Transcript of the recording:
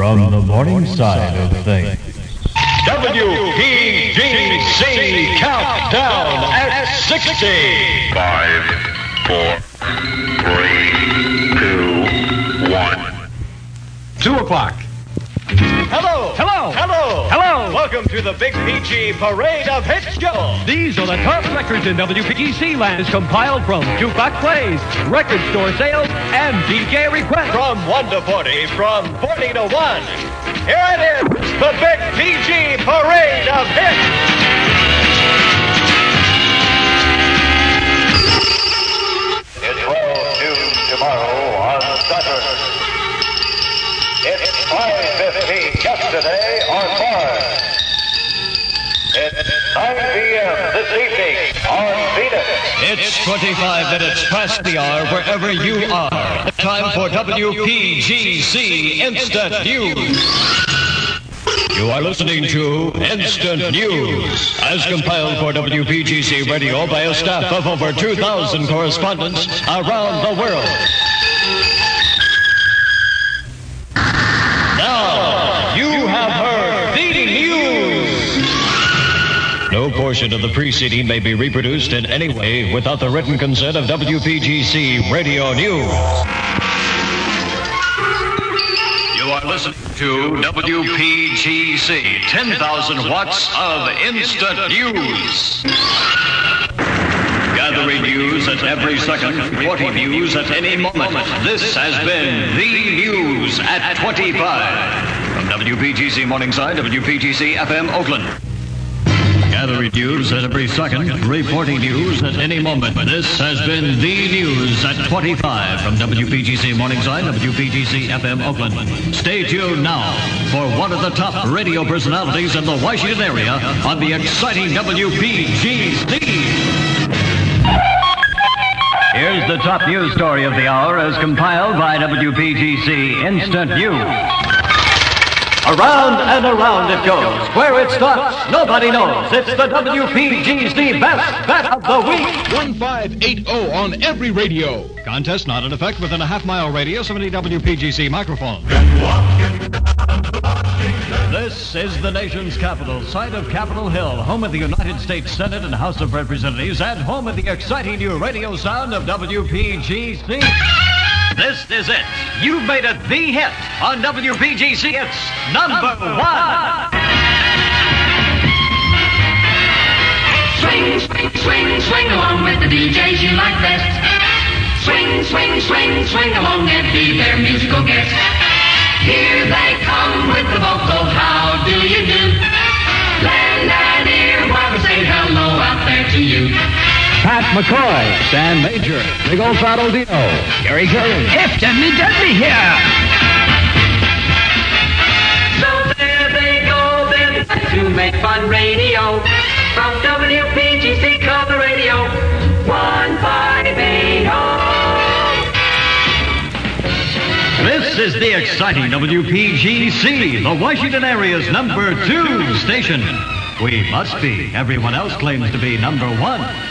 from the morning side of things. WPGC Countdown at 60. 5, 4, 3, 2, 1. 2 o'clock. Hello! Hello! Hello! Hello! Welcome to the Big PG Parade of Hits show. These are the top records in WPGC land, compiled from jukebox plays, record store sales, and DJ requests. From 1 to 40, from 40 to 1. Here it is, the Big PG Parade of Hits. It will do tomorrow on Saturn. It's 5:15 yesterday on Mars. It's 9 p.m. this evening on Venus. It's 25 minutes past the hour wherever you are. Time for WPGC Instant News. You are listening to Instant News, as compiled for WPGC Radio by a staff of over 2,000 correspondents around the world. Now, you have heard the news. No portion of the preceding may be reproduced in any way without the written consent of WPGC Radio News. You are listening to WPGC, 10,000 watts of instant news. Gathering news at every second, 40 news at any moment. This has been the news at 25. From WPGC Morningside, WPGC FM Oakland. Gathering news at every second, reporting news at any moment. This has been the news at 25 from WPGC Morningside, WPGC FM Oakland. Stay tuned now for one of the top radio personalities in the Washington area on the exciting WPGC. Here's the top news story of the hour as compiled by WPGC Instant News. Around and around it goes. Where it stops, nobody knows. It's the WPGC Best Bet of the Week. 1580 on every radio. Contest not in effect within a half-mile radius of any WPGC microphone. This is the nation's capital, site of Capitol Hill, home of the United States Senate and House of Representatives, and home of the exciting new radio sound of WPGC. This is it. You've made it the hit on WPGC. It's number 1. Swing, swing, swing, swing along with the DJs you like best. Swing, swing, swing, swing along and be their musical guest. Here they come with the vocal, how do you do? Lend an ear while we say hello out there to you. Pat McCoy, Stan Major, Big Old Fat Old Dino, Gary Curry. Hip Dudley Dudley here. So there they go, then to make fun radio. From WPGC Color Radio, 1580. This is the exciting WPGC, the Washington area's number 2 station. We must be. Everyone else claims to be number 1.